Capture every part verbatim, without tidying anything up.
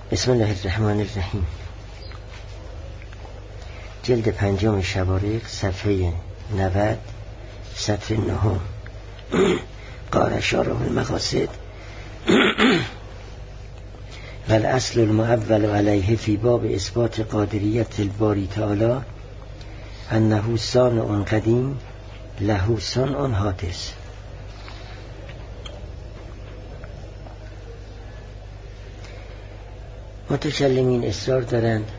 بسم الله الرحمن الرحیم. جلد پنجم شبارق صفحه نود سطر نهم. قال شارح المقاصد والاصل المعول علیه فی باب اثبات قادریت الباری تعالی انه صانع قدیم له صنع حادث. متکلمین اصرار دارند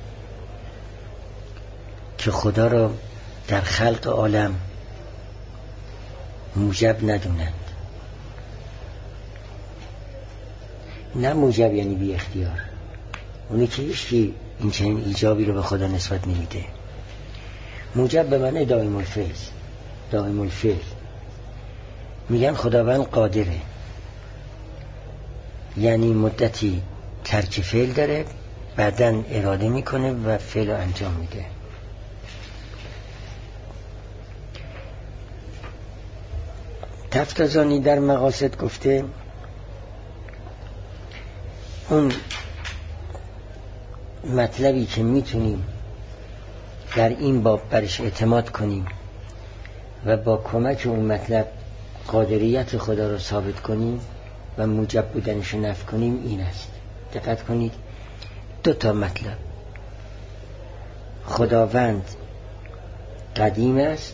که خدا را در خلق عالم موجب ندونند. نه موجب یعنی بی اختیار، اونی که هیچی این چنین ایجابی رو به خدا نسبت نمیده. موجب به معنی دائم الفعل. دائم الفعل میگن خداوند قادره، یعنی مدتی ترک فعل داره، بعدن اراده میکنه و فعل رو انجام میده. تفتزانی در مقاصد گفته اون مطلبی که میتونیم در این باب برش اعتماد کنیم و با کمک اون مطلب قادریت خدا رو ثابت کنیم و موجب بودنش رو نفی کنیم این است. دقت کنید، دو تا مطلب. خداوند قدیم است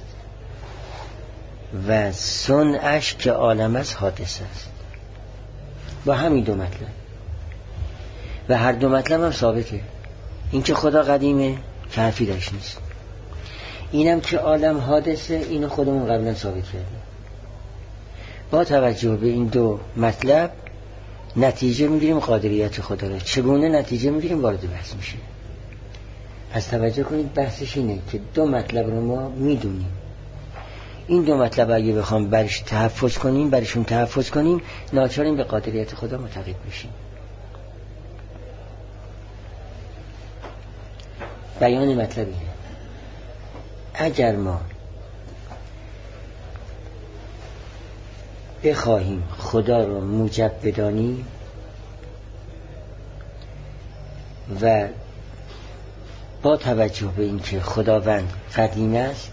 و صنعش که عالم است حادث است. با همین دو مطلب و هر دو مطلب هم ثابته. این که خدا قدیمه که حرفی داشت نیست، اینم که عالم حادثه اینو خودمون قبلا ثابت کردیم. با توجه به این دو مطلب نتیجه میگیریم قادریت خدا را. چگونه نتیجه میگیریم؟ وارد بحث میشه. پس توجه کنید، بحثش اینه که دو مطلب رو ما میدونیم. این دو مطلب اگه بخوام برش تحفظ کنیم برشون تحفظ کنیم ناچاریم به قادریت خدا معتقد بشیم. بیان مطلب اینه: اگر ما بخواهیم خدا رو موجب بدانیم و با توجه به اینکه خداوند قدیم است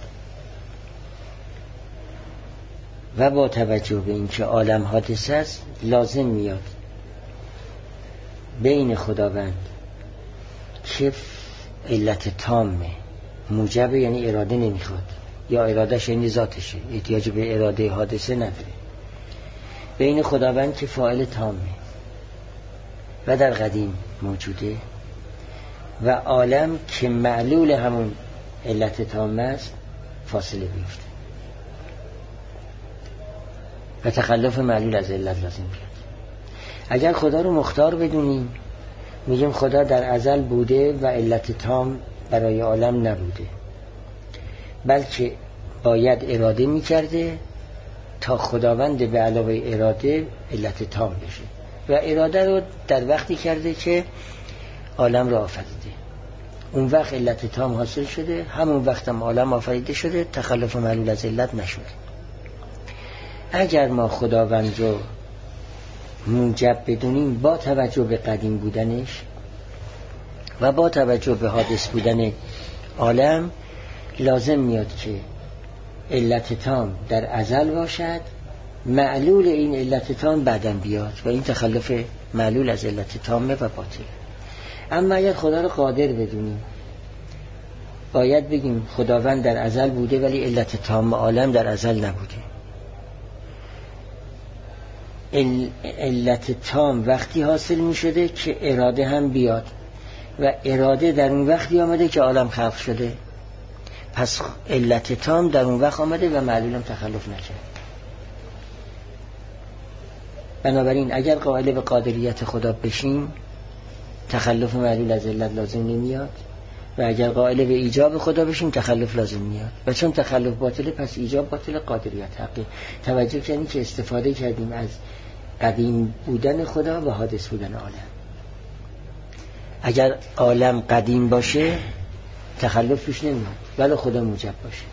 و با توجه به اینکه عالم حادث است، لازم میاد بین خداوند که علت تامه، موجب یعنی اراده نمیخواد یا ارادهش یعنی ذاتشه، احتیاج به اراده حادثه نداره، بین خداوند که فاعل تامه و در قدیم موجوده و عالم که معلول همون علت تامه است فاصله بیفته و تخلف معلول از علت لازم بیاد. اگر خدا رو مختار بدونیم میگیم خدا در ازل بوده و علت تام برای عالم نبوده، بلکه باید اراده میکرده تا خداوند به علاوه اراده علت تام بشه و اراده رو در وقتی کرده که عالم رو آفریده. اون وقت علت تام حاصل شده، همون وقت هم عالم آفریده شده، تخلف معلول از علت نشده. اگر ما خداوند رو موجب بدونیم با توجه به قدیم بودنش و با توجه به حادث بودن عالم، لازم میاد که علت تام در ازل باشد، معلول این علت تام بعداً بیاد و این تخلف معلول از علت تامه و باطل. اما اگر خدا رو قادر بدونیم باید بگیم خداوند در ازل بوده ولی علت تام عالم در ازل نبوده. علت تام وقتی حاصل می شده که اراده هم بیاد و اراده در اون وقتی آمده که عالم خلق شده، پس علت تام در اون وقت آمده و معلول هم تخلف نکرد. بنابراین اگر قائل به قادریت خدا بشیم تخلف معلول از علت لازم نمیاد و اگر قائل به ایجاب خدا بشیم تخلف لازم میاد و چون تخلف باطله پس ایجاب باطله، قادریت حقی. توجه کنید که استفاده کردیم از قدیم بودن خدا و حادث بودن عالم. اگر عالم قدیم باشه تخلف پیش نمیاد ولی خدا موجب باشه.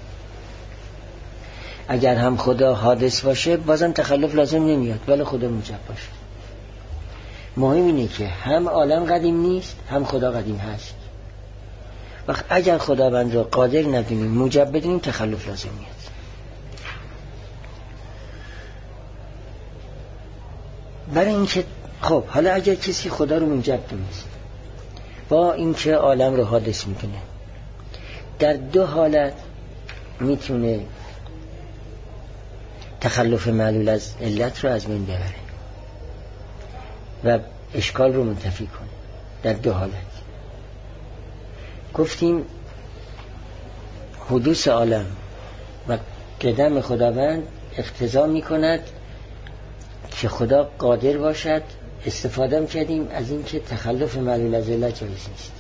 اگر هم خدا حادث باشه بازم تخلف لازم نمیاد ولی خدا موجب باشه. مهم اینه که هم عالم قدیم نیست هم خدا قدیم هست. وقت اگر خداوند را قادر ندونیم موجب بدونیم تخلف لازم میاد. برای اینکه خب حالا اگر کسی خدا رو موجب دونست با اینکه عالم رو حادث میکنه، در دو حالت میتونه تخلف معلول از علت رو از بین ببره و اشکال رو منتفی کنه. در دو حالت گفتیم حدوث عالم و قدم خداوند اقتضا میکند که خدا قادر باشد. استفاده کردیم از این که تخلف معلول از علت جایز نیست.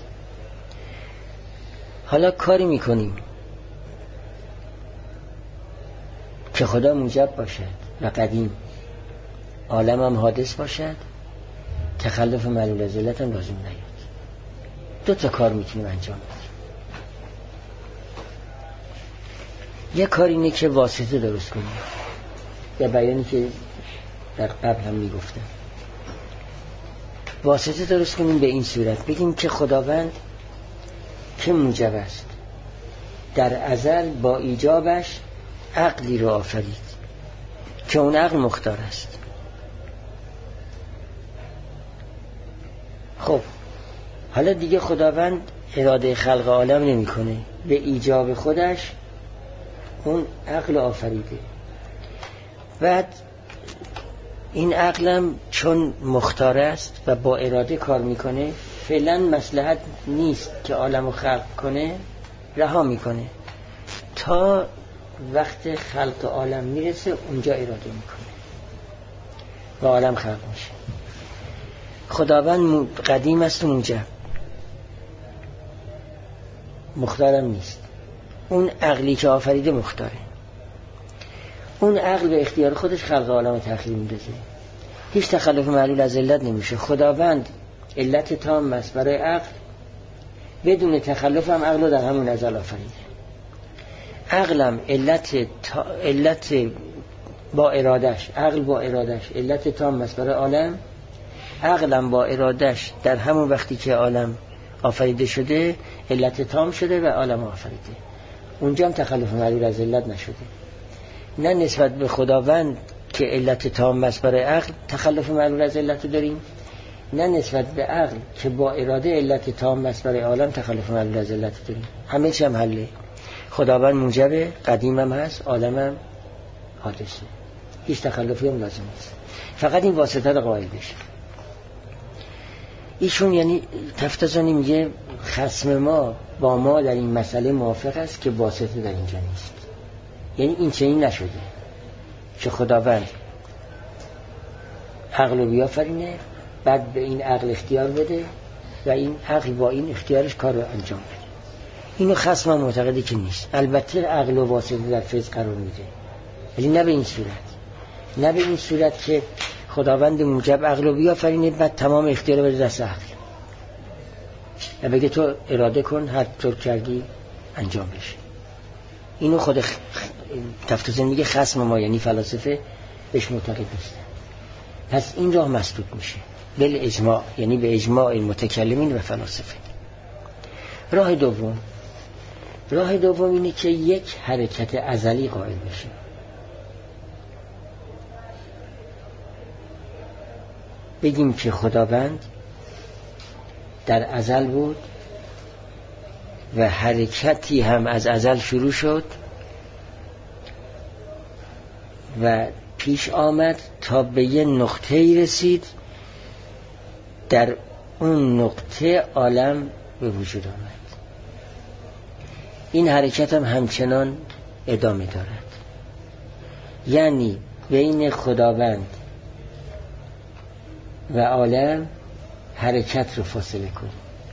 حالا کاری میکنیم که خدا موجب باشد و قدیم، عالم هم حادث باشد، تخلف معلول از علت هم لازم نیاد. دو تا کار میتونیم انجام بدیم. یک کار اینه که واسطه درست کنیم، یا بیانی که در قبل هم میگفتم، واسطه درست کنیم به این صورت بگیم که خداوند که موجب است در ازل با ایجابش عقلی رو آفرید که اون عقل مختار است. خب حالا دیگه خداوند اراده خلق عالم نمی کنه، به ایجاب خودش اون عقل آفریده. بعد این عقلم چون مختار است و با اراده کار میکنه، فعلا مصلحت نیست که عالم خلق کنه، رها میکنه تا وقت خلق عالم میرسه، اونجا اراده میکنه و عالم خلق میشه. خداوند قدیم است و موجب، مختارم نیست. اون عقلی که آفریده مختاره. اون عقل به اختیار خودش خلق عالم تأخیر میندازه، هیچ تخلف معلول از علت نمیشه. خداوند علت تام است برای عقل، بدون تخلف هم عقل رو در همون ازل آفریده. عقلم علت تا... علت با ارادش، عقل با ارادش علت تام است برای عالم. عقلم با ارادش در همون وقتی که عالم آفریده شده علت تام شده و عالم آفریده. اونجا هم تخلف معلول از علت نشده. نه نسبت به خداوند که علت تام است برای عقل تخلف معلول از علت داریم، نه نسبت به عقل که با اراده علت تام است برای عالم تخلف معلول از علت داریم. همه چی هم حله. خداوند موجب، قدیم هم هست، عالم هم حادثه، هیچ تخلفی هم لازم نیست، فقط این واسطه رو قائل بشه. ایشون یعنی تفتزانی میگه خصم ما با ما در این مسئله موافق است که واسطه در اینجا نیست. یعنی این چنین نشده که خداوند عقل رو بیافرینه، بعد به این عقل اختیار بده و این عقل با این اختیارش کار رو انجام بده. اینو خصم من معتقدی که نیست. البته عقل و واسطه در فیض قرار میده، ولی نه به این صورت، نه به این صورت که خداوند موجب عقل رو بیافرینه بعد تمام اختیار بده دست عقل و بگه تو اراده کن هر طور کردی انجام بشه. اینو خود خ... تفتزن میگه خصم ما یعنی فلاسفه بهش معتقد نیستن. پس این راه مسدود میشه بل اجماع، یعنی به اجماع متکلمین و فلاسفه. راه دوم راه دوم اینه که یک حرکت ازلی قائل بشه. بگیم که خداوند در ازل بود و حرکتی هم از ازل شروع شد و پیش آمد تا به یه نقطه‌ای رسید، در اون نقطه عالم به وجود آمد. این حرکت هم همچنان ادامه دارد. یعنی بین خداوند و عالم حرکت رو فاصله کنیم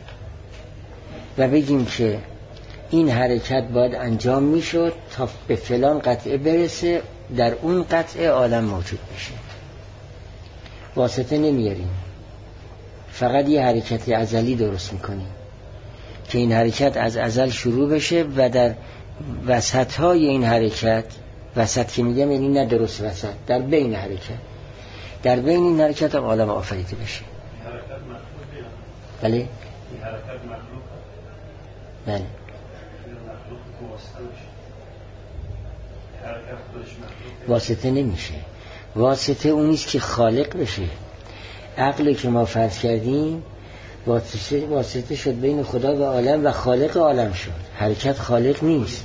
و بگیم که این حرکت باید انجام میشد تا به فلان قطعه برسه، در اون قطعه عالم موجود بشه. واسطه نمیاریم، فقط یه حرکت ازلی درست میکنیم که این حرکت از ازل شروع بشه و در وسطهای این حرکت، وسط که میگم یعنی نه درست وسط، در بین حرکت، در بین این حرکت هم عالم آفریده بشه. بله این حرکت مخلوق بله مخلوق که واسطه میشه، حرکت خودش مخلوق واسطه نمیشه. واسطه اونیست که خالق بشه. عقلی که ما فرض کردیم واسطه, واسطه شد بین خدا و عالم و خالق عالم شد. حرکت خالق نیست.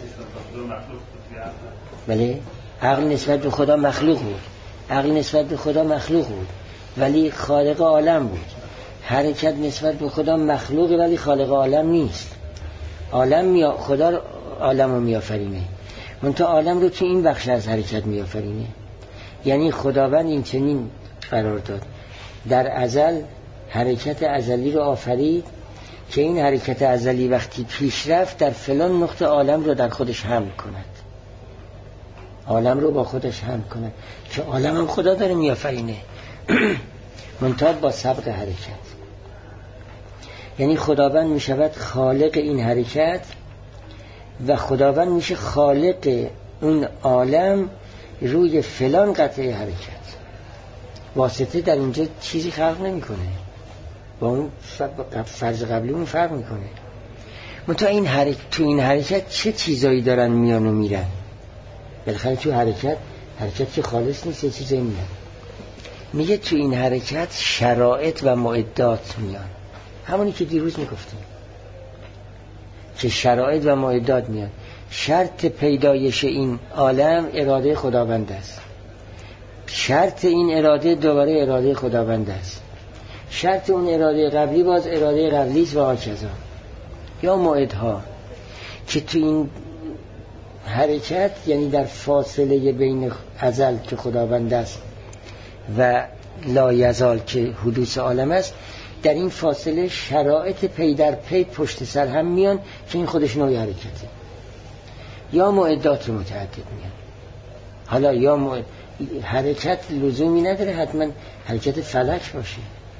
بله عقل نسبت به خدا مخلوق بود، عقل نسبت به خدا مخلوق بود ولی خالق عالم بود. حرکت نسبت به خدا مخلوق ولی خالق عالم نیست. عالم می خدا عالم رو میآفرینه، منتها عالم رو تو این بخش از حرکت میآفرینه. یعنی خداوند این چنین قرار داد در ازل حرکت ازلی رو آفرید که این حرکت ازلی وقتی پیش رفت در فلان نقطه عالم رو در خودش حمل کند، عالم رو با خودش حمل کند که عالم هم خدا داره میآفرینه منتها با سبق حرکت. یعنی خداوند می شود خالق این حرکت و خداوند میشه خالق اون عالم روی فلان قطعه حرکت. واسطه در اینجا چیزی خلق نمی کنه، با اون فرض قبلی اون فرق میکنه. منتها این حرکت تو این حرکت چه چیزایی دارن میان و میرن؟ بالاخره تو حرکت حرکت که خالص نیست، یه چیزایی میان. میگه تو این حرکت شرایط و معدات میان، همونی که دیروز میگفتیم که شرایط و معدات میان. شرط پیدایش این عالم اراده خداوند است، شرط این اراده دوباره اراده خداوند است، شرط اون اراده قبلی باز اراده قبلی است و هاکذا. یا موعدها که تو این حرکت یعنی در فاصله بین ازل که خداوند است و لا یزال که حدوث عالم است، در این فاصله شرایط پی در پی پشت سر هم میان که این خودش نوع حرکته. یا معدات متعدد میان. حالا یا معد... حرکت لزومی نداره حتما حرکت فلک باشه.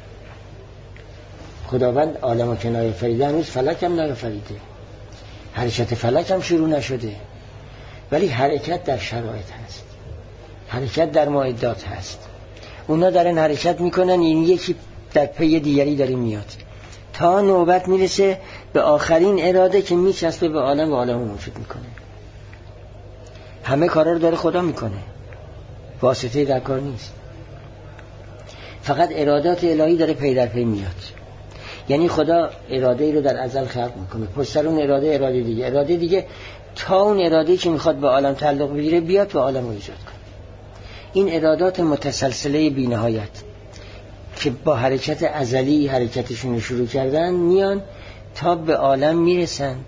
خداوند عالم که نیافریده هنوز فلک هم نیافریده، حرکت فلک هم شروع نشده، ولی حرکت در شرایط هست، حرکت در معدات هست. اونا دارن حرکت میکنن، این یکی در پی دیگری داره میاد تا نوبت میرسه به آخرین اراده که میچسبه به عالم و عالم موجود میکنه. همه کارا رو داره خدا میکنه، واسطه در کار نیست، فقط ارادات الهی داره پی در پی میاد. یعنی خدا اراده ای رو در ازل خلق میکنه، پشت سر اون اراده اراده دیگه، اراده دیگه تا اون اراده که میخواد به عالم تعلق بگیره بیاد و عالم رو ایجاد کنه. این ارادات متسلسله بی نهایت که با حرکت ازلی حرکتشون رو شروع کردن میان تا به عالم میرسند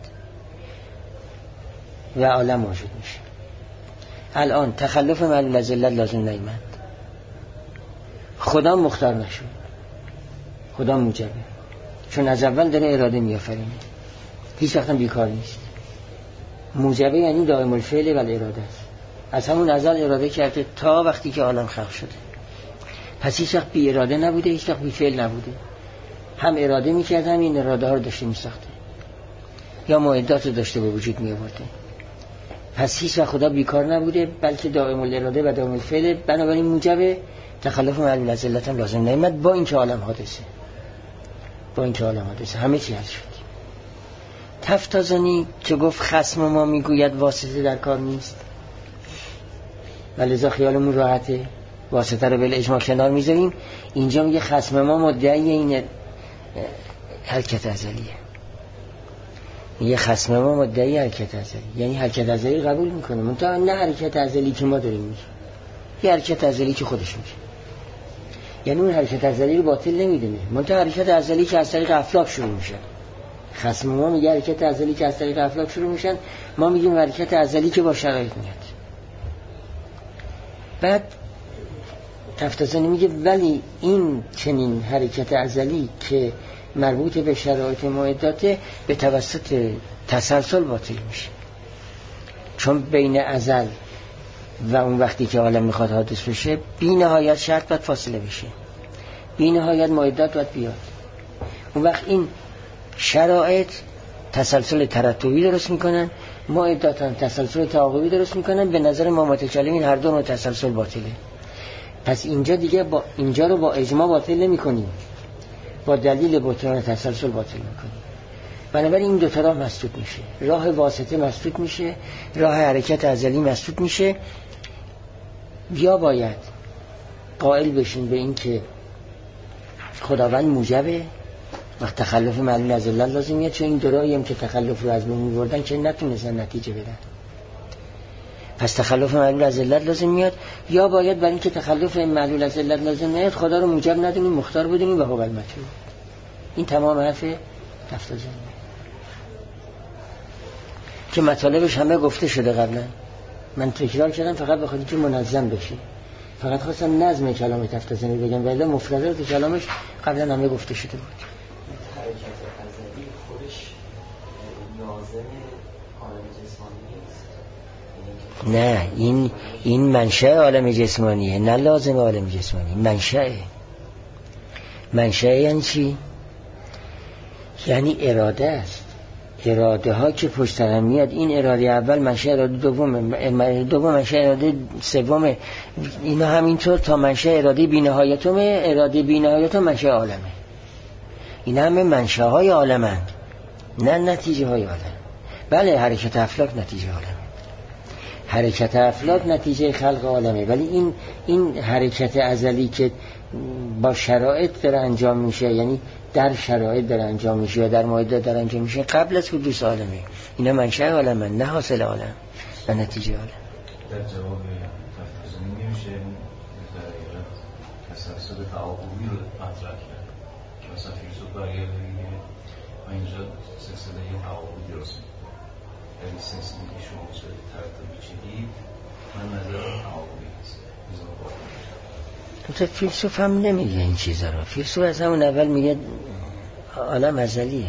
و عالم موجود میشه. الان تخلف معلول از علت لازم نیامد، خدا مختار نشد، خدا موجبه، چون از اول داره اراده میآفرینه، هیچ وقت بیکار نیست. موجبه یعنی دائم الفعل و الاراده است، از همون ازل اراده کرده تا وقتی که عالم خلق شده. پس هیچ وقت بی اراده نبوده، هیچ وقت بی فعل نبوده، هم اراده میکرد هم این اراده ها رو داشته میساخته یا معدات رو داشته به وجود می آورده. پس هیچ وقت خدا بیکار نبوده، بلکه دائم الاراده و دائم الفعل. بنابراین موجب تخلف معلول از علت هم لازم نیامد، با این که عالم حادثه، با این که عالم حادثه همه چی حل شد. تفتازانی که گفت خصم ما میگوید واسطه در کار نیست و لذا خیالمون راحته، واسطه رو به اجماع کنار میذاریم. اینجا میگه خصم ما مدعی این حرکت ازلیه، میگه خصم ما مدعی حرکت ازلی، یعنی حرکت ازلی قبول میکنه، منتها نه حرکت ازلی که ما داریم میشه، یه حرکت ازلی که خودش میشه. یعنی اون حرکت ازلی رو باطل نمیدونه، منتها حرکت ازلی که از طریق افلاک شروع میشه. خصم ما میگه حرکت ازلی که از طریق افلاک شروع میشن، ما میگیم حرکت ازلی که با شرایط میاد. بعد تفتازانی میگه ولی این چنین حرکت ازلی که مربوط به شرایط معداته به توسط تسلسل باطل میشه، چون بین ازل و اون وقتی که عالم میخواد حادث بشه بی نهایت شرط باید فاصله بشه، بی نهایت معدات باید بیاد. اون وقت این شرایط تسلسل ترتبی درست میکنن، معدات هم تسلسل تعاقبی درست میکنن. به نظر ما متکلمین هر دو نوع تسلسل باطله. پس اینجا دیگه با اینجا رو با اجماع باطل نمی کنیم، با دلیل بطلان تسلسل باطل میکنیم. بنابراین این دو تا راه مسدود میشه، راه واسطه مسدود میشه، راه حرکت ازلی مسدود میشه. یا باید قائل بشین به این که خداوند موجبه، وقت تخلف معلول از علت لازم میاد، چون این دو راهی هم که تخلف رو از بین می‌بردن که نتونستن نتیجه بدن، پس تخلف معلول از علت لازم میاد. یا باید برای اینکه تخلف معلول از علت لازم میاد خدا رو موجب ندونیم، مختار بدونیم و هو المطلوب. این تمام حرف تفتازنی که مطالبش همه گفته شده قبلا، من تکرار کردم فقط بخاطر اینکه منظم بشه. فقط خواستم نظم کلام تفتازنی بگم، ولی مفردات کلامش قبلا همه گفته شده بود. حرکت ازلی خودش لازم عالم جسمانی نیست؟ نه، این این منشأ عالم جسمانیه، نه لازم عالم جسمانی. منشأ منشأ یعنی چی؟ یعنی اراده است. اراده ها که پشت سر هم میاد، این اراده اول منشأ اراده دومه، دوم منشأ اراده سومه، اینا همینطور تا منشأ اراده بی‌نهایتمه. اراده بی‌نهایتم منشأ عالمه. این همه منشأ های عالمند، نه نتیجه های عالم. بله حرکت افلاک نتیجه عالمه، حرکت افلاک نتیجه خلق عالمه، ولی این این حرکت ازلی که با شرایط داره انجام میشه، یعنی در شرایط داره انجام میشه یا در موعد داره انجام میشه، قبل از حدوث عالمه. اینا منشأ عالمه، نه حاصل عالم و نتیجه عالم. در جواب تفتازنی نمیشه تسلسل تعاقبی رو مطرح کرد که مثلا فیلسوف برگرده میگه و اینجا سلسله تعاقبی درست میکنه، یعنی سلسله که شما صورت ترتیبی چیدید من نظر تعاقبی هست. تو فیلسوف هم نمیگه این چیزا رو. فیلسوف از همون اول میگه عالم ازلیه.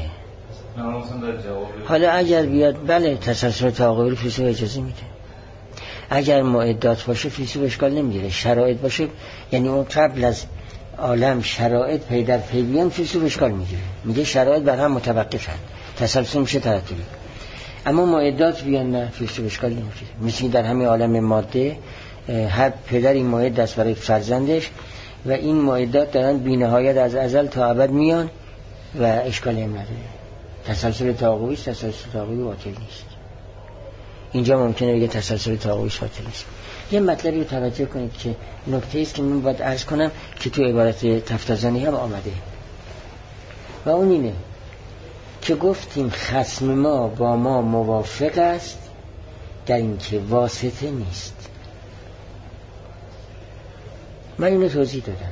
حالا اگر بیاد بله تسلسل تعاقبی رو فیلسوف اجازه میده. اگر معدات باشه فیلسوف اشکال نمیگیره. شرایط باشه، یعنی اون قبل از عالم شرایط پی در پی بیان، فیلسوف اشکال میگیره، میگه شرایط بر هم متوقفن، تسلسل میشه ترتیبی. اما معدات بیان نه، فیلسوف اشکال نمیگیره. مثل در همین عالم ماده هر پدری معد است برای فرزندش و این معدات دارن بی نهایت از ازل تا ابد میان و اشکالی هم نداره. تسلسل تعاقبی است، تسلسل تعاقبی باطل نیست. اینجا ممکنه بگه تسلسل تعاقبی باطل است. یه مطلبی رو توجه کنید که نکته است که من باید عرض کنم که تو عبارت تفتازنی هم آمده و اون اینه که گفتیم خصم ما با ما موافق است در این که واسطه نیست. من اینو توضیح دادم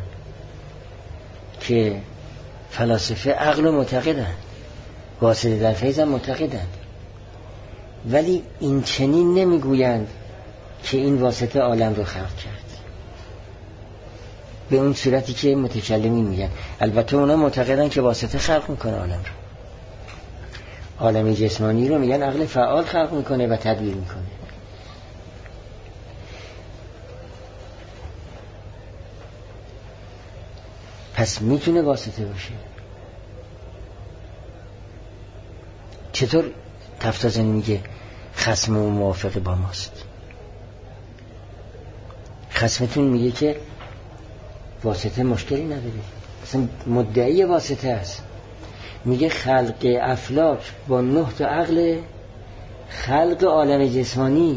که فلاسفه عقل رو معتقدن، واسطه در فیض هم معتقدن، ولی این چنین نمیگویند که این واسطه عالم رو خلق کرد به اون صورتی که متکلمین میگن. البته اونا معتقدن که واسطه خلق میکنه عالم رو. عالم جسمانی رو میگن عقل فعال خلق میکنه و تدبیر میکنه. پس میتونه واسطه باشه. چطور تفتازنی میگه خصم و موافق با ماست؟ خصمتون میگه که واسطه مشکلی نداره، اصلا مدعی واسطه است. میگه خلق افلاک با نه تا عقل، خلق عالم جسمانی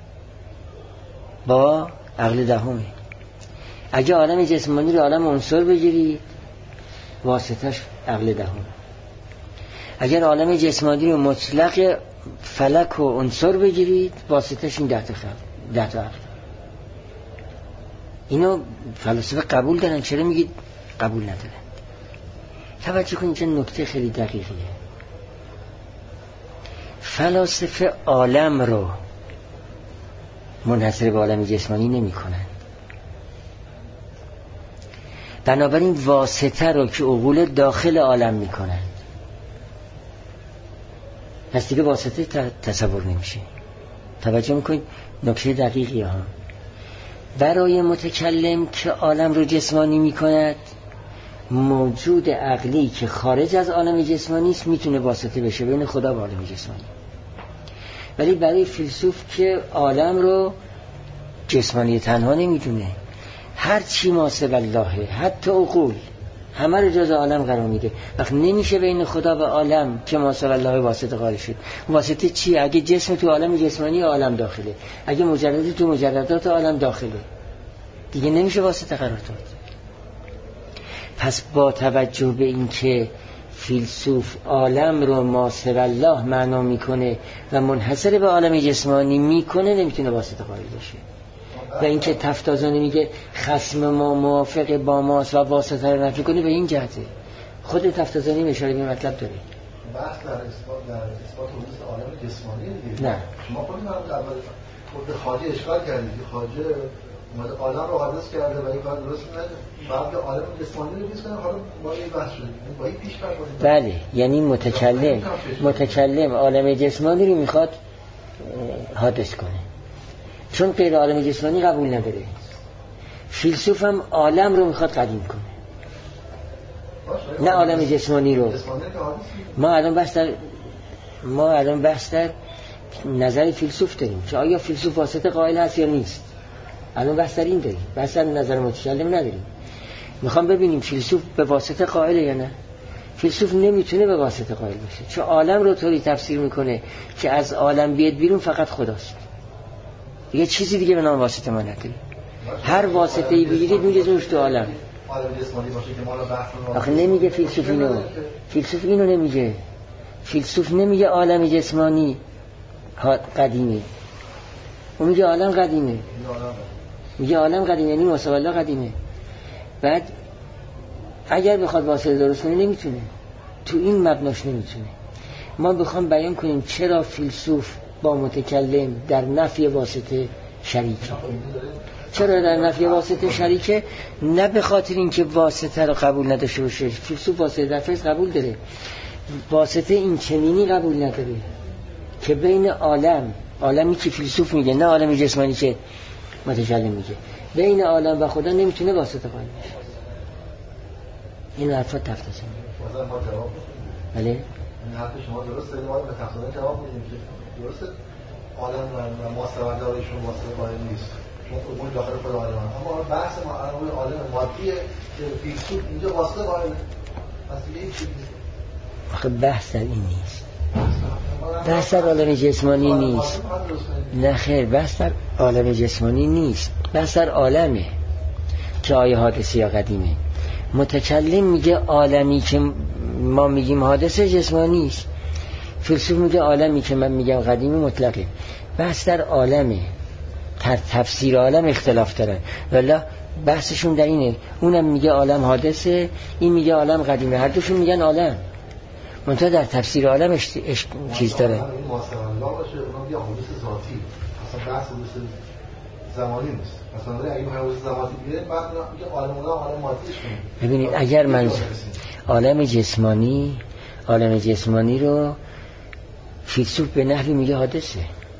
با عقل دهمه. اگه عالم جسمانی رو عالم عنصر بگیرید واسطش عقل دهم. اگر عالم جسمانی رو مطلق فلک و عنصر بگیرید واسطش این ده تا خلق، ده تا عقل. اینو فلاسفه قبول دارن، چرا میگید قبول ندارن؟ توجه کنید چه نکته خیلی دقیقیه. فلاسفه عالم رو منحصر به عالم جسمانی نمی کنن، بنابراین واسطه رو که عقول داخل عالم می کنن، پس دیگه واسطه تصور نمیشه. توجه میکنید نکته دقیقی ها. برای متکلم که عالم رو جسمانی میکند، موجود عقلی که خارج از عالم جسمانی است میتونه واسطه بشه بین خدا و عالم جسمانی. ولی برای فیلسوف که عالم رو جسمانی تنها نمیدونه، هر چی ما سوى الله، حتی عقول همه رو جز عالم قرار میده. وقت نمیشه بین خدا و عالم که ما صلی الله واسطه قائل شد. واسطه چی؟ اگه جسم تو عالم جسمانی عالم داخله، اگه مجرد تو مجردات عالم داخله، دیگه نمیشه واسطه قرار داد. پس با توجه به این که فیلسوف عالم رو ما سوی الله معنا میکنه و منحصر به عالم جسمانی میکنه، نمیتونه واسطه قائل بشه. و اینکه تفتازانی میگه خصم ما موافق با ماست و واسطه رو نفی کنه، به این جهته. خود تفتازانی اشاره به مطلب داره. بحث در اثبات در اثبات وجود عالم جسمانی دیگه. نه شما خودتون هم اول خود خواجه اشکال کردید که خواجه اومده عالم رو حادث کرده و این کار درست نده. بعد عالم جسمانی رو بیس کنه، حالا با این بحث شده. با این پیش بر کنید. بله، یعنی متکلم متکلم عالم جسمانی رو میخواد حادث کنه. چون غیر عالم جسمانی قبول نداره. فیلسوف هم عالم رو میخواد قدیم کنه، نه عالم جسمانی رو. ما الان بحث در ما الان بحث در نظر فیلسوف داریم که آیا فیلسوف واسطه قائل هست یا نیست. الان بحث در این داریم، بحث در نظر متکلم نداریم. میخوام ببینیم فیلسوف به واسطه قائله یا نه. فیلسوف نمیتونه به واسطه قائل بشه، چون عالم رو طوری تفسیر میکنه که از عالم بیاد بیرون فقط خداست، دیگه چیزی دیگه به نام واسطه ما نداره. هر واسطه‌ای بگیرید میگه زوش تو عالم. عالم جسمانی باشه که ما رو بحث رو آخه نمیگه فیلسوف اینو. فیلسوف اینو نمیگه. فیلسوف نمیگه عالم جسمانی قدیمه، اون میگه عالم قدیمه. میگه عالم قدیمه یعنی مساوی الله قدیمه. بعد اگر بخواد واسطه درست کنه نمیتونه، تو این مبناش نمیتونه. ما بخوام بیان کنیم چرا فیلسوف با متکلم در نفی واسطه شریکه. چرا در نفی واسطه شریکه؟ نه به خاطر اینکه واسطه رو قبول نداشته باشه. فیلسوف واسطه در فیض قبول داره، واسطه این چنینی قبول نداره که بین عالم، عالمی که فیلسوف میگه نه عالم جسمانی که متکلم میگه، بین عالم و خدا نمیتونه واسطه قائل بشه. این حرفات تفتازه بازم ما جواب بله این حرف شما درسته. ما به تفتازه جواب میدیم که درسته عالم و ما سوادارشون واسطه قائل نیست، چون اون داخل خود عالم. اما بحث ما عالم عالم مادیه که فیلسوف اینجا واسطه قائل است. دیگه هیچ چیزی آخه بحث در این نیست. بحث در عالم جسمانی نیست. نه خیر، بحث در عالم جسمانی نیست، بحث در عالمه که آیا حادثه یا قدیمه. متکلم میگه عالمی که ما میگیم حادثه جسمانی است، فیلسوف میگه عالمی که من میگم قدیمی مطلقه. بحث در عالمه، در تفسیر عالم اختلاف دارن، ولی بحثشون در اینه. اونم میگه عالم حادثه، این میگه عالم قدیمه، هر دوشون میگن عالم، منتها در تفسیر عالم اش... اش... چیز داره. این ماستر الله باشه، اونم یه حادث ذاتی، اصلا بحث حادث زمانی نیست. مثلا اگه حادث زمانی بیاد بعد میگه عالم الله عالم مادیش کنه. ببینید اگر من عالم جسمانی عالم جسمانی رو فیلسوف به نحوی میگه حادثه،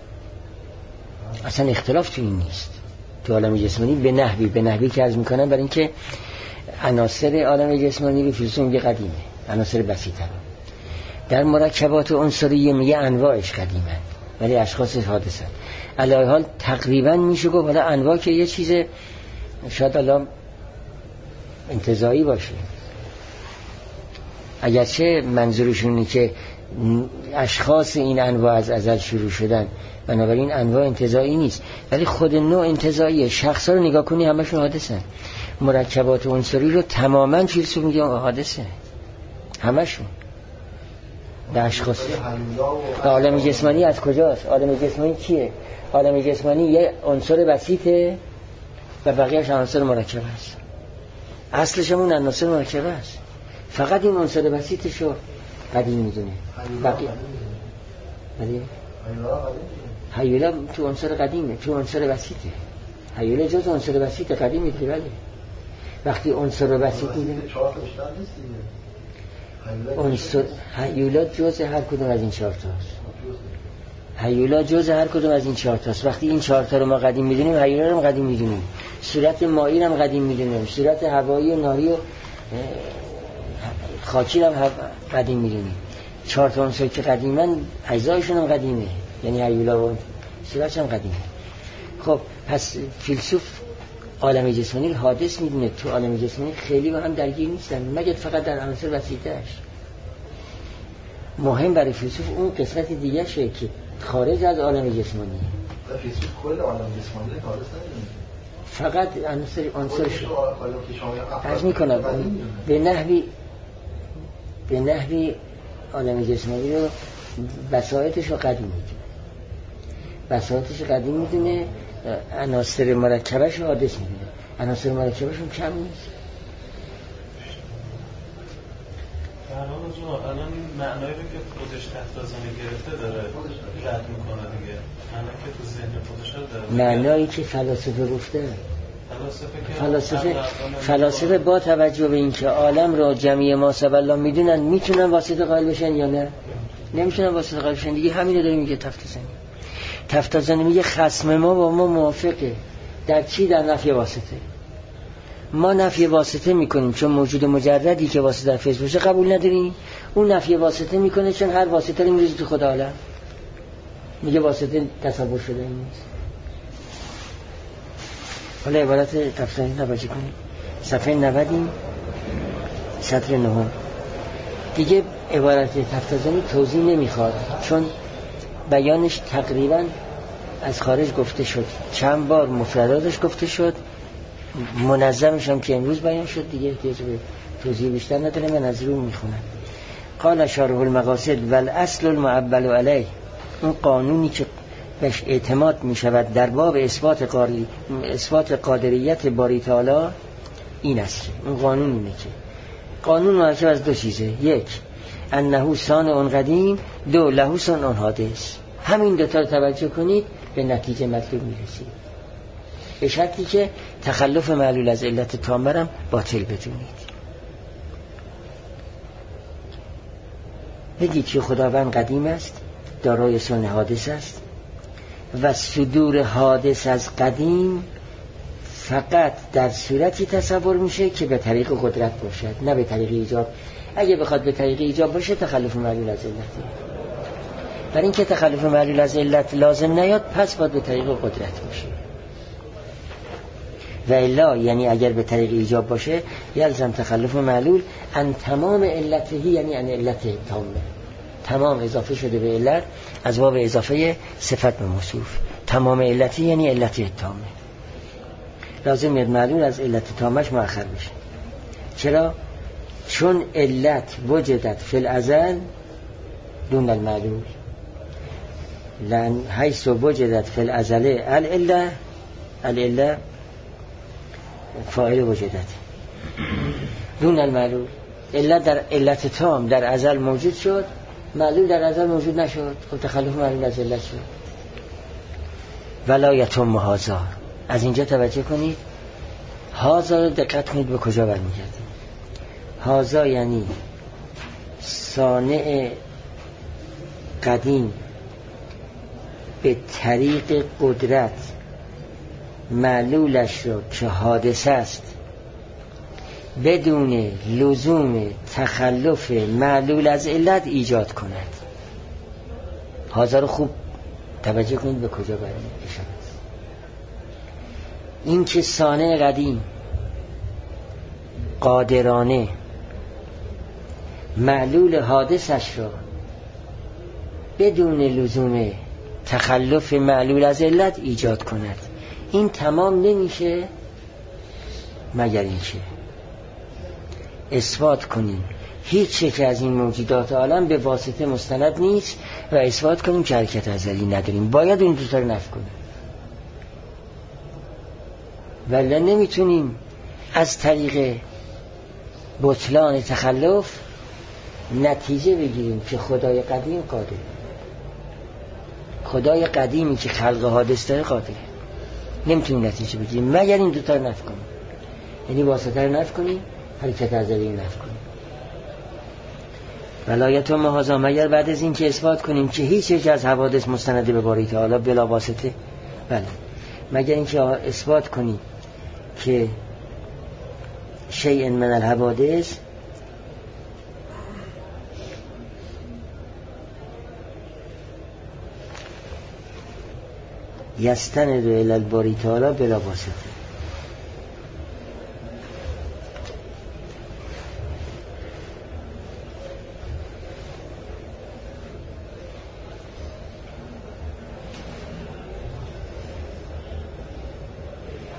اصلا اختلاف تو این نیست. تو عالم جسمانی به نحوی به نحوی که عرض میکنم، برای اینکه عناصر عالم جسمانی رو فیلسوف میگه قدیمه، عناصر بسیطه. در مرکبات عنصریه میگه انواعش قدیمه ولی اشخاص حادثه. علاوه حال تقریبا میشه گفت حالا انواع که یه چیز شاید الان انتزاعی باشه، اگرچه منظورشونه که اشخاص این انواع از ازل شروع شدن، بنابراین انواع انتزاعی نیست، ولی خود نوع انتزاعیه. شخصا رو نگاه کنی همشون حادثن. مرکبات عنصری رو تماما فیلسوف میگه حادثه، همشون. در اشخاص عالم جسمانی از کجاست؟ عالم جسمانی چیه؟ عالم جسمانی یه عنصر بسیطه و بقیه‌اش عناصر مرکبه است. اصلش همون عناصر مرکبه است، فقط این عنصر بسیطشو قدیم میدونه. بقیه ولی هیولا تو عنصر قدیمه، تو عنصر بسیطه. هیولا جز عنصر بسیط قدیمه دیگه. ولی وقتی عنصر بسیط میدونه عنصر هیولا جز هر کدوم از این چهار تاست. هیولا جز هر کدوم از این چهار تاست. وقتی این چهار تا رو ما قدیم میدونیم، هیولا رو هم قدیم میدونیم. صورت مایی هم قدیم میدونیم، صورت هوایی و ناری و خاکی هم قدیم میدونیم. چهار تا عنصر که قدیمن اجزایشون هم قدیمه، یعنی هیولا و صورتش هم قدیمه. خب پس فیلسوف عالم جسمانی حادث میدونه، تو عالم جسمانی خیلی با هم درگیر نیستن مگر فقط در عناصر وسیع‌ترش. مهم برای فیلسوف اون قسمت دیگه شه که خارج از عالم جسمانی. فیلسوف کل عالم جسمانی رو حادث نمیدونه، فقط عناصر عنصرش عرض میکنم به نحوی به نحوی عالم جسمانی رو بساطش رو قدیم میدونه، بساطش قدیم میدونه، عناصر مرکبش رو حادث میدونه، عناصر مرکبش هم کم نیست. فرهاد جان الان این معنایی رو که خودش تفتازانی گرفته داره رد میکنه دیگه، معنایی که تو ذهن خودش داره، معنایی که فلاسفه گفته. فلاسفه فلاسفه با توجه به اینکه عالم را جمعی ما سبلا میدونن میتونن واسطه قائل بشن یا نه؟ نمیتونن واسطه قائل بشن دیگه. همینو داره میگه تفتازانی. تفتازانی میگه خصم ما با ما موافقه. در چی؟ در نفی واسطه. ما نفی واسطه میکنیم چون موجود مجردی که واسطه در فیض باشه قبول نداریم. اون نفی واسطه میکنه چون هر واسطه رو میریزه تو خود عالم. میگه واسطه تصور شده نیست. حالا عبارت تفتازانی توجه کنیم. صفحه نود سطر نهم. دیگه عبارت تفتازانی توضیح نمیخواد چون بیانش تقریبا از خارج گفته شد، چند بار مفرداتش گفته شد، منظمش هم که امروز بیان شد دیگه احتیاج به توضیح بیشتر نداره. من از رو میخونم. قال شارح المقاصد والاصل المعول علیه، اون قانونی که بهش اعتماد میشود در باب اثبات قاری اثبات قادریت باری تعالی این است. اون قانون اینه که قانون مرکب از دو چیزه، یک انه صانع قدیم، دو له صنع حادث. همین دو تا رو توجه کنید به نتیجه مطلوب میرسید، به شرطی که تخلف معلول از علت تامه را باطل بدونید. بگید که خداوند قدیم است، دارای صنع حادث است و صدور حادث از قدیم فقط در صورتی تصور میشه که به طریق قدرت باشد، نه به طریق ایجاب. اگه بخواد به طریق ایجاب باشه تخلف معلول از علت. برای اینکه تخلف معلول از علت لازم نیاد پس باید به طریق قدرت باشه. و الا یعنی اگر به طریق ایجاب باشه یلزم تخلف معلول ان تمام علتهی، یعنی ان علت تامه، تمام اضافه شده به علت از باب اضافه صفت به موصوف. تمام علتی یعنی علت تامه، لازم میاد معلول از علت تامش مؤخر بشه. چرا؟ چون علت وجدت فی الازل دون المعلول، لان حیث وجدت فی الازل العله العله فاعل وجدت دون المعلول. علت در علت تام در ازل موجود شد، معلول در ازل موجود نشد، خب تخلف معلول از علت شد. ولا یتم هذا. از اینجا توجه کنید، هذا رو دقت کنید به کجا برمیگرده. هذا یعنی صانع قدیم به طریق قدرت معلولش رو که حادث است بدون لزوم تخلف معلول از علت ایجاد کند. هذا رو خوب توجه کنید به کجا برمیگرده. این که صانع قدیم قادرانه معلول حادثش را بدون لزوم تخلف معلول از علت ایجاد کند، این تمام نمیشه مگر اینکه اثبات کنیم هیچ یک از این موجودات عالم به واسطه مستند نیست و اثبات کنیم که حرکت ازلی نداریم. باید این دوتا رو نفی کنیم، ولی نمیتونیم از طریق بطلان تخلف نتیجه بگیریم که خدای قدیم قادر، خدای قدیمی که خلق حادث داره قادره. نمیتونیم نتیجه بگیریم مگر این دوتا رو نفی کنیم، یعنی واسطه رو نفی کنیم، حرکت ازلی رو نفی کنیم. ولایت و محاذا، مگر بعد از این که اثبات کنیم که هیچ یک از حوادث مستند به باری تعالی بلا واسطه، بله، مگر این که اثبات کنیم که شیء من الحوادث یستند الی الباری تعالی بلا واسطه.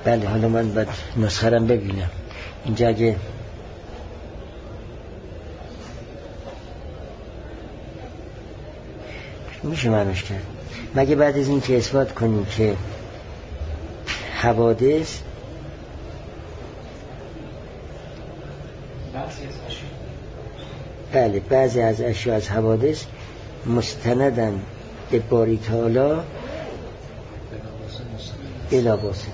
بله حالا من باید نسخرم ببینم اینجا. اگه میشه معنیش کرد مگه بعد از این که اثبات کنیم که حوادث بله بعضی از اشیاء از حوادث مستندن به باری تعالی بلا واسطه.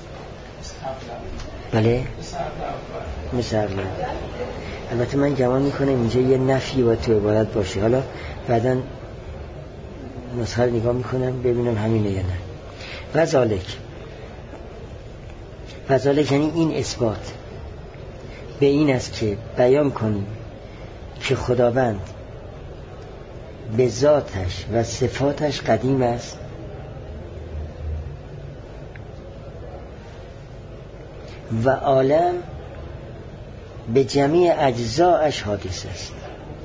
بله مثل اول. البته من گمان میکنم اینجا یه نفی با تو عبارت باشه، حالا بعدا نسخه رو نگاه میکنم ببینم همینه یا نه. وذالک وذالک یعنی این اثبات به این است که بیان کنیم که خداوند به ذاتش و صفاتش قدیم است و عالم به جمیع اجزایش حادث است.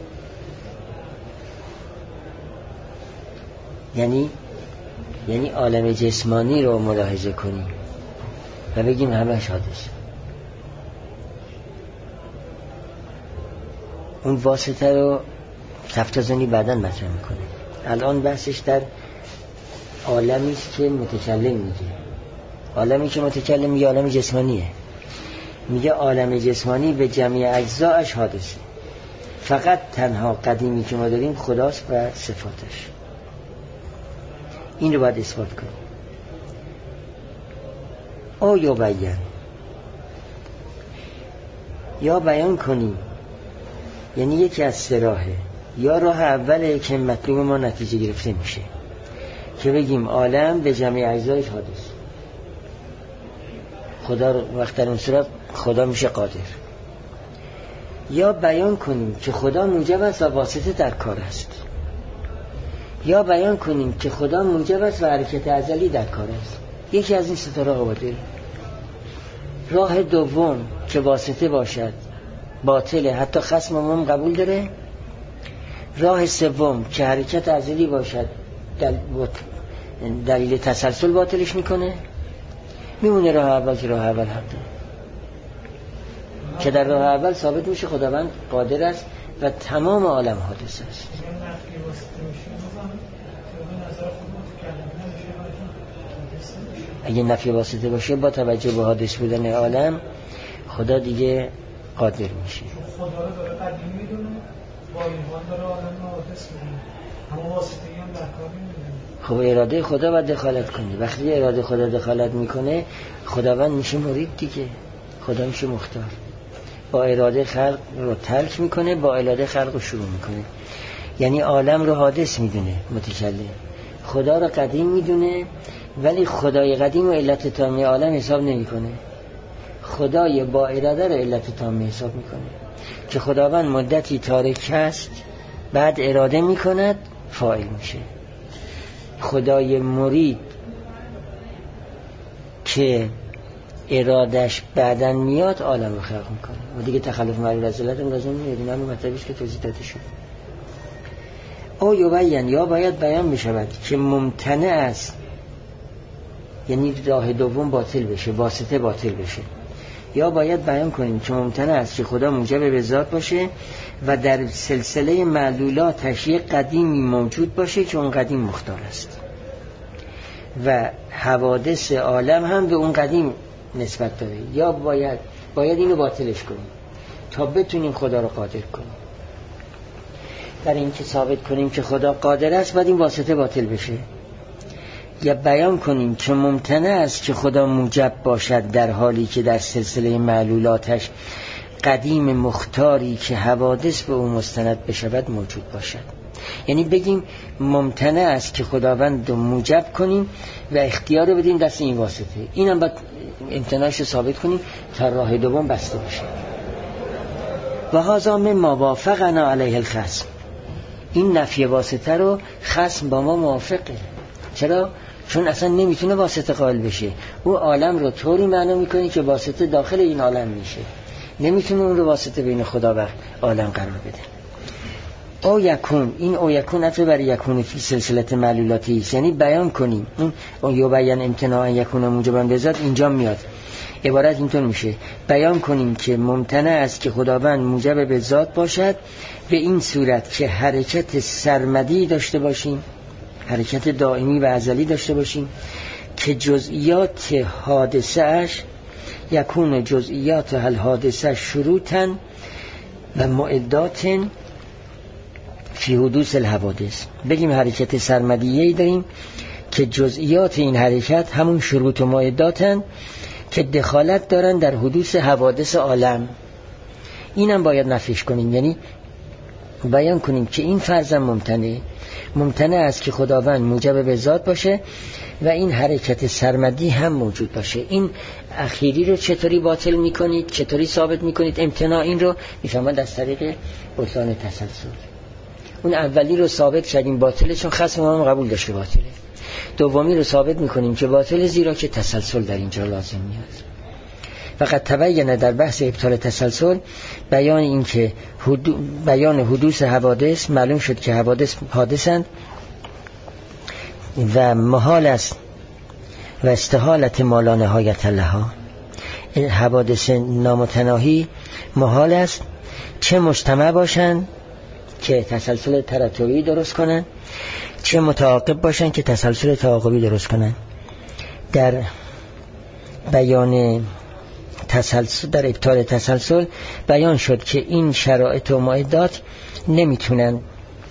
یعنی یعنی عالم جسمانی رو ملاحظه کنیم و بگیم همش حادث. اون واسطه رو تفتازانی بعداً مطرح میکنه. الان بحثش در عالمی است که متکلم میگه. عالمی که متکلم میگه عالم جسمانیه. میگه عالم جسمانی به جمیع اجزایش حادثه. فقط تنها قدیمی که ما داریم خداست و صفاتش. این رو باید اثبات کنیم. او یا بیان یا بیان کنیم، یعنی یکی از سه راهه. یا راه اوله که مطلوب ما نتیجه گرفته میشه که بگیم عالم به جمیع اجزایش حادث. خدا رو وقت در اون صورت خدا میشه قادر. یا بیان کنیم که خدا موجب است و واسطه در کار است. یا بیان کنیم که خدا موجب است و حرکت ازلی در کار است. یکی از این سه تا راه بوده. راه دوم که واسطه باشد باطله، حتی خصم هم قبول داره. راه سوم که حرکت ازلی باشد دل... دلیل تسلسل باطلش میکنه. میمونه راه اول که راه اول حق داره، که در راه اول ثابت میشه خداوند قادر است و تمام عالم حادث است. اگه نفی واسطه باشه با توجه به حادث بودن عالم خدا دیگه قادر میشه. خدا رو داره قدیم میدونه، با ایمان داره عالم حادث میدونه، اما واسطه هم در کار نمیدونه. خب اراده خدا باید دخالت کنه. وقتی اراده خدا دخالت میکنه خداوند میشه مرید دیگه، خدا میشه مختار. با اراده خلق رو ترک میکنه، با اراده خلق رو شروع میکنه. یعنی عالم رو حادث میدونه متکلم، خدا رو قدیم میدونه، ولی خدای قدیم و علت تامی عالم حساب نمیکنه. خدای با اراده رو علت تامی حساب میکنه که خداوند مدتی تارک است، بعد اراده میکند فاعل میشه. خدای مرید که ارادش بعدن میاد عالم رو خلق میکنه و دیگه تخلف معلول از علت هم لازم نیست. این همون مطلبیش که توضیح داده شد. او یبین یا باید بیان بشود که ممتنع است، یعنی راه دوم باطل بشه، واسطه باطل بشه. یا باید بیان کنیم که ممتنع است که خدا موجب به ذات باشه و در سلسله معلولاتش یک قدیمی موجود باشه که اون قدیم مختار است و حوادث عالم هم به اون قدیم نسبت داره. یا باید باید اینو باطلش کنیم تا بتونیم خدا رو قادر کنیم. در این که ثابت کنیم که خدا قادر است بعد این واسطه باطل بشه. یا بیان کنیم که ممتنع است که خدا موجب باشد در حالی که در سلسله معلولاتش قدیم مختاری که حوادث به او مستند بشود موجود باشد. یعنی بگیم ممتنع است که خداوند رو موجب کنیم و اختیار رو بدیم دست این واسطه. این هم باید امتناعش رو ثابت کنیم تا راه دوم بسته باشه. و هذا مما وافقنا علیه الخصم. این نفی واسطه رو خصم با ما موافقه. چرا؟ چون اصلا نمیتونه واسطه قائل بشه. او عالم رو طوری معنا میکنه که واسطه داخل این عالم میشه، نمیتونه اون رو واسطه بین خدا و عالم قرار بده. او یکون، این او یکون عطف بر یکون فی سلسله معلولاتی است، یعنی بیان کنیم اون یو بیان امتناع یکون موجبا به ذات اینجا میاد. عبارت اینطور میشه بیان کنیم که ممتنع است که خداوند موجب به ذات باشد به این صورت که حرکت سرمدی داشته باشیم، حرکت دائمی و ازلی داشته باشیم که جزئیات حادثه اش یکون جزئیات الحادثه شروطا و معدات فی حدوث الحوادث. بگیم حرکت سرمدیه‌ای داریم که جزئیات این حرکت همون شروط و معداتن که دخالت دارن در حدوث حوادث عالم. اینم باید نفیش کنیم، یعنی بیان کنیم که این فرضم ممتنع ممتنع است که خداوند موجب به ذات باشه و این حرکت سرمدی هم موجود باشه. این اخیری رو چطوری باطل میکنید، چطوری ثابت میکنید امتناع این رو؟ میفهمند از طریق بطلان تسلسل. اون اولی رو ثابت کردیم باطله چون خصم ما هم قبول داشته باطله. دومی رو ثابت میکنیم که باطل زیرا که تسلسل در اینجا لازم میاد. فقط تبینه در بحث ابطال تسلسل بیان این که حدو... بیان حدوث حوادث معلوم شد که حوادث حادثند و محال است و استحالت ما لا نهایت لها. حوادث نامتناهی محال است چه مجتمع باشند که تسلسل تراتبی درست کنن، چه متعاقب باشن که تسلسل تعاقبی درست کنن. در بیان تسلسل، در ابطال تسلسل بیان شد که این شرایط و معدات نمیتونن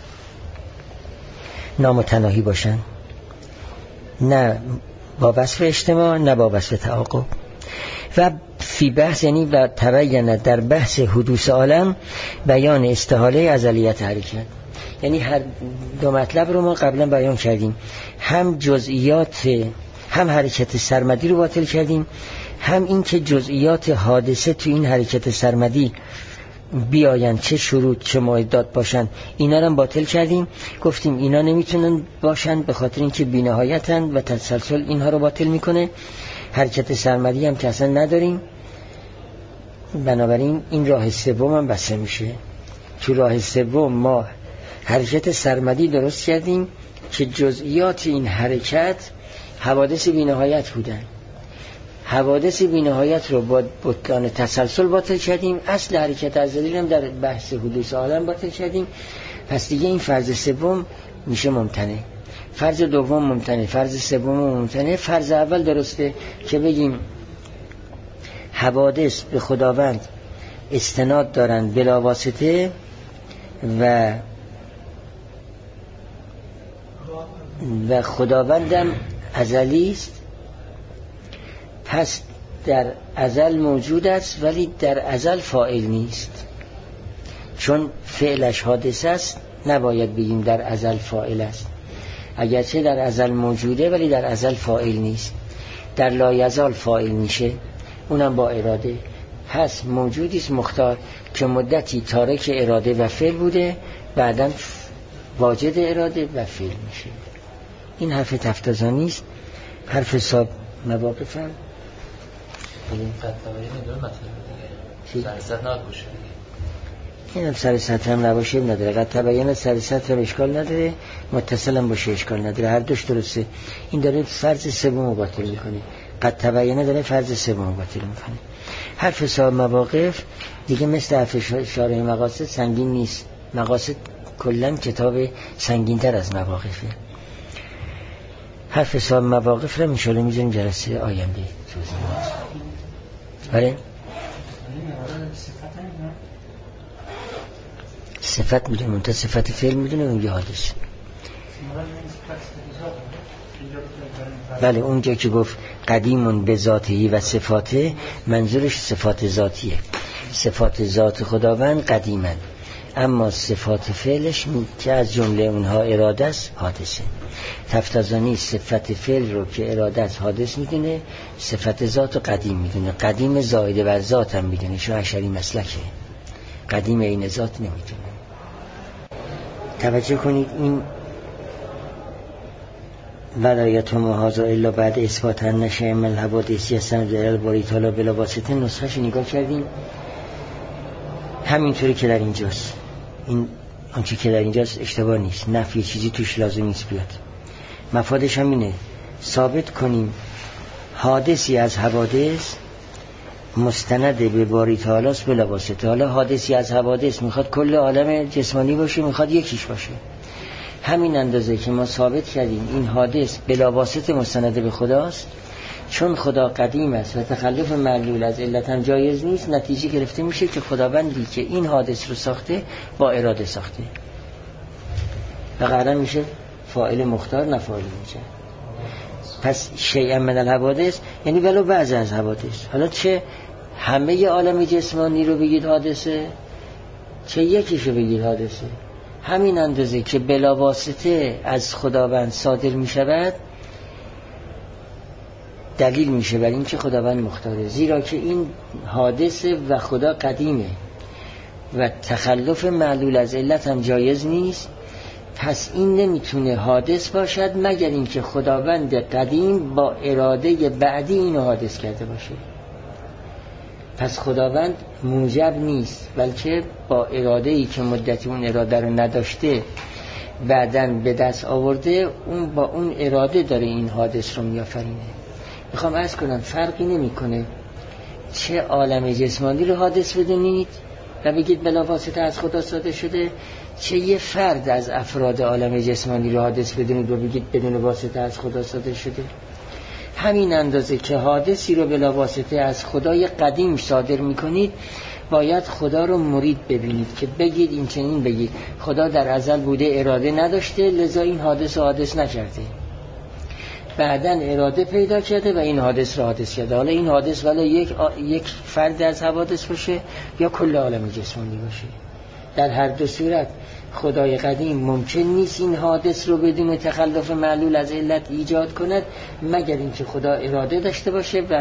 نامتناهی باشن، نه با وصف اجتماع نه با وصف تعاقب. و فی بحث یعنی و تبین در بحث حدوث عالم بیان استحاله ازلیت حرکت، یعنی هر دو مطلب رو ما قبلا بیان کردیم، هم جزئیات هم حرکت سرمدی رو باطل کردیم، هم این که جزئیات حادثه تو این حرکت سرمدی بیاین چه شروط چه معدات باشن اینا رو باطل کردیم. گفتیم اینا نمیتونن باشن به خاطر اینکه بی‌نهایتن و تسلسل اینها رو باطل میکنه. حرکت سرمدی هم که اصلا نداریم، بنابراین این راه سوم هم بسته میشه. تو راه سوم ما حرکت سرمدی درست کردیم که جزئیات این حرکت حوادث بی‌نهایت بودن. حوادث بی‌نهایت رو با بطلان تسلسل باطل کردیم، اصل حرکت ازلی هم در بحث حدوث عالم باطل کردیم. پس دیگه این فرض سوم میشه ممتنع، فرض دوم ممتنع، فرض سوم ممتنع. فرض اول درسته که بگیم حوادث به خداوند استناد دارن بلا واسطه و و خداوندم ازلی است، پس در ازل موجود است ولی در ازل فاعل نیست. چون فعلش حادثه است نباید بگیم در ازل فاعل است، اگرچه در ازل موجوده ولی در ازل فاعل نیست. در لایزال فاعل میشه، اونم با اراده. پس موجودی است مختار که مدتی تارک اراده و فعل بوده، بعداً واجد اراده و فعل میشه. این حرف تفتزانی است. حرف حساب مواقف هم این فتوایی نداره مطلب دیگه سر سطح نباشه دیگه. این هم سر سطح هم نباشه نداره، قد تبین سر سطح هم اشکال نداره، متصل هم باشه اشکال نداره، هر دوش درسته. این داره فرض سوم باطل میکنه، قد تبین داره فرض سوم باطل میکنه. حرف حساب مواقف دیگه مثل حرف شارح مقاصد سنگین نیست. مقاصد کلن کتاب سنگین تر از مواقفه. حرف حساب مواقف رو میشاله میذاریم جلسه آینده توضیح میدیم. بله صفت میدونه، منتها صفت فعل میدونه اون یه حادث. بله اونجا که گفت قدیمون به ذاتی و صفاته منظورش صفات ذاتیه. صفات ذات خداوند قدیمن، اما صفات فعلش که از جمله اونها اراده است حادثه. تفتزانی صفت فعل رو که اراده است حادث میدونه، صفت ذات رو قدیم میدونه. قدیم زائده بر ذات هم میدونه، چون اشعری مسلکه. قدیم این ذات نمیدونه. توجه کنید این ولایت و محاضر الا بعد اثبات نشه من الحوادثی سند الباری تعالی بلا واسطه نسخه‌اش نگاه کردیم همینطوری که در اینجاست. این آنچه که در اینجاست اشتباه نیست، نفی چیزی توش لازم نیست بیاد. مفادش هم اینه ثابت کنیم حادثی از حوادث مستند به باری تعالی است بلا واسطه. حالا حادثی از حوادث میخواد کل عالم جسمانی باشه، میخواد یکیش باشه. همین اندازه که ما ثابت کردیم این حادث بلا واسطه مستند به خداست، چون خدا قدیم است و تخلف معلول از علت هم جایز نیست، نتیجه گرفته میشه که خداوندی که این حادث رو ساخته با اراده ساخته و قرار میشه فاعل مختار نه فاعل میشه. پس شیئا من الحوادث یعنی ولو بعضی از حوادث. حالا چه همه عالم جسمانی رو بگید حادثه، چه یکیشو بگید حادثه، همین اندازه که بلا واسطه از خداوند صادر می شود دلیل میشه بر این که خداوند مختاره، زیرا که این حادثه و خدا قدیمه و تخلف معلول از علت هم جایز نیست. پس این نمیتونه حادث باشد مگر اینکه خداوند قدیم با اراده بعدی اینو حادث کرده باشه. پس خداوند موجب نیست، بلکه با اراده ای که مدتی اون اراده رو نداشته بعدن به دست آورده، اون با اون اراده داره این حادث رو میآفرینه. میخوام عرض کنم فرقی نمیکنه چه عالم جسمانی رو حادث بدونید و بگید بلافاصله از خدا صادر شده، چه یه فرد از افراد عالم جسمانی رو حادث بدونید و بگید بدون واسطه از خدا صادر شده. همین اندازه که حادثی رو بلا واسطه از خدای قدیم صادر میکنید، باید خدا رو مرید ببینید که بگید این چنین بگید خدا در ازل بوده اراده نداشته لذا این حادث حادث نکرده، بعدن اراده پیدا کرده و این حادث را حادث کرده. حالا این حادث ولی یک, آ... یک فرد از حوادث باشه یا کل عالم جسمانی باشه، در هر دو صورت خدای قدیم ممکن نیست این حادث رو بدون تخلف معلول از علت ایجاد کند مگر اینکه خدا اراده داشته باشه و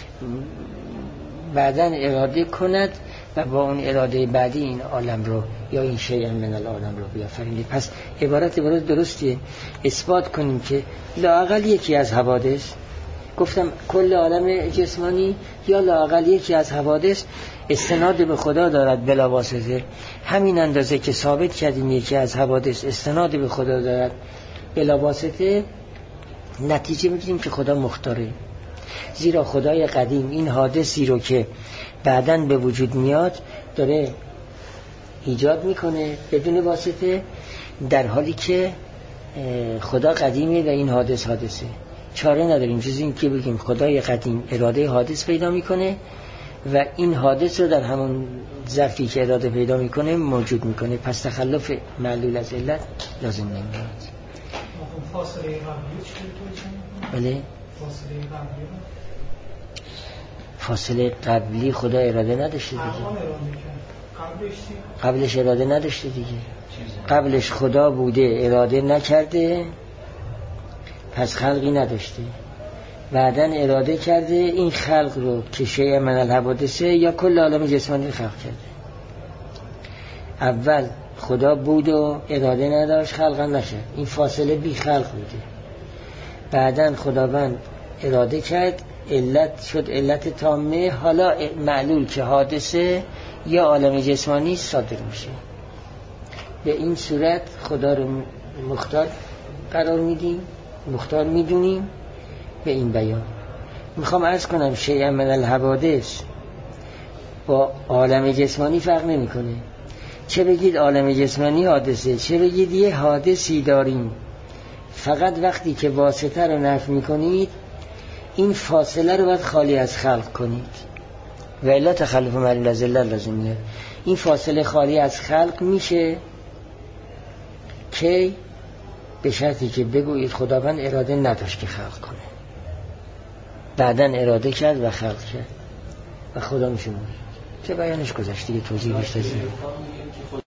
بعدن اراده کند و با اون اراده بعدی این عالم رو یا این شیء من العالم رو بیافرینه. پس عبارت عبارت درستیه، اثبات کنیم که لااقل یکی از حوادث، گفتم کل عالم جسمانی یا لااقل یکی از حوادث استناد به خدا دارد بلا واسطه. همین اندازه که ثابت کردیم یکی از حوادث استناد به خدا دارد بلا واسطه، نتیجه میگیریم که خدا مختاره، زیرا خدای قدیم این حادثی رو که بعدن به وجود میاد داره ایجاد میکنه بدون واسطه، در حالی که خدا قدیمه و این حادث حادثه. چاره نداریم جز این که بگیم خدای قدیم اراده حادث پیدا میکنه و این حادث رو در همون ظرفی که اراده پیدا میکنه موجود میکنه. پس تخلف معلول از علت لازم نمیاد. فاصله قبلی چطور؟ بله فاصله قبلی فاصله قبلی خدا اراده نداشته دیگه. قبلش قبلش اراده نداشته دیگه. قبلش خدا بوده اراده نکرده پس خلقی نداشته، بعدن اراده کرده این خلق رو که شیء من الحوادثه یا کل عالم جسمانی خلق کرده. اول خدا بود و اراده نداشت خلق نشد، این فاصله بی خلق بوده. بعدن خداوند اراده کرد علت شد علت تامه، حالا معلول که حادثه یا عالم جسمانی صادر میشه. به این صورت خدا رو مختار قرار میدیم، مختار میدونیم به این بیان. میخوام عرض کنم شیء من الحوادث با عالم جسمانی فرق نمیکنه، چه بگید عالم جسمانی حادثه چه بگید یه حادثی داریم، فقط وقتی که واسطه رو نفی میکنید این فاصله رو باید خالی از خلق کنید و الا تخلف معلول از علت لازمه. این فاصله خالی از خلق میشه که به شرطی که بگویید خداوند اراده نداشت که خلق کنه، بعدن اراده کرد و خلق کرد و خدا میشه. چه بیانش گذشته توضیح بیشتر